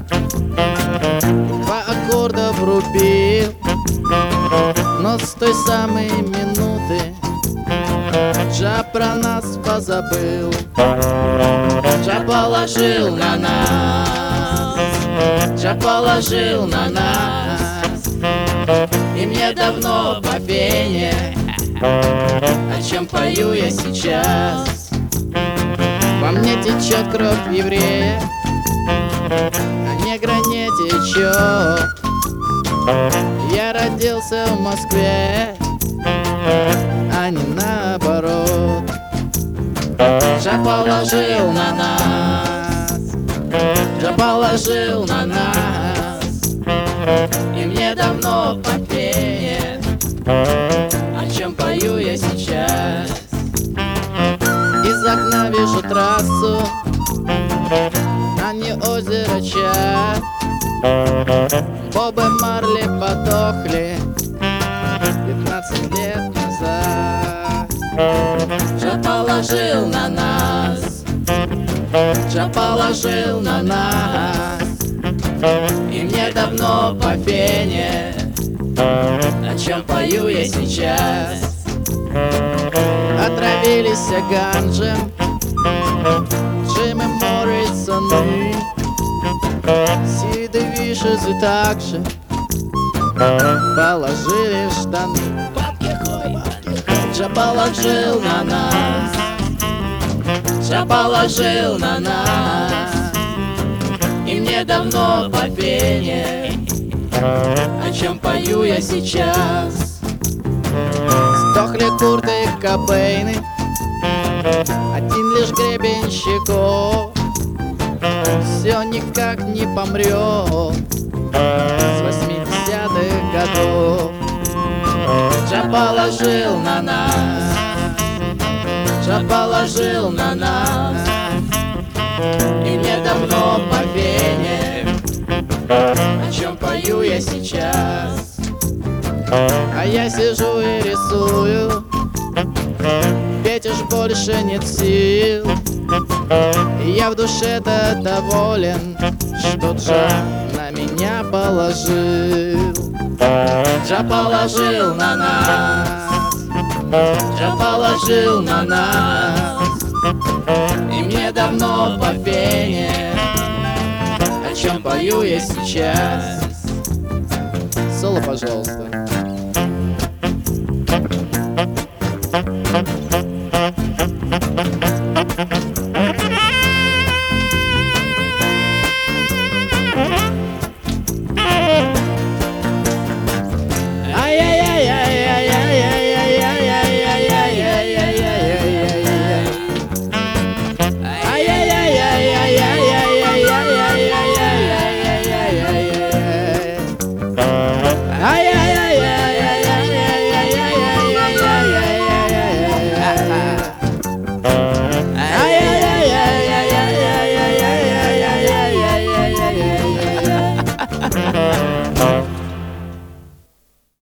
Два аккорда врубил, но с той самой минуты Джа про нас позабыл. Джа положил на нас, Джа положил на нас. И мне давно по вене, о чем пою я сейчас. Во мне течет кровь еврея, а негра не течет. Я родился в Москве, а не наоборот. Джа положил на нас, Джа положил на нас. И мне давно по вене, о чем пою я сейчас. Из окна вижу трассу, а не озеро Чад. Боб и Марли подохли 15 лет назад. Джа положил на нас, Джа положил на нас. И мне давно по вене, о чем пою я сейчас. Отравились ганджем Джим и Моррисоны. Сид и Вишезы также положили в штаны. Джа положил на нас, Джа положил на нас. И мне давно по вене, о чем пою я сейчас. Сдохли Курты и Кобейны, один лишь Гребенщиков все никак не помрет с 80-х годов. Джа положил на нас, Джа положил на нас. И мне давно по вене, о чем пою я сейчас. А я сижу и рисую, ведь уж больше нет сил. И я в душе-то доволен, что Джа на меня положил. Джа положил на нас, Джа положил на нас. И мне давно по вене, о чем пою я сейчас. Соло, пожалуйста.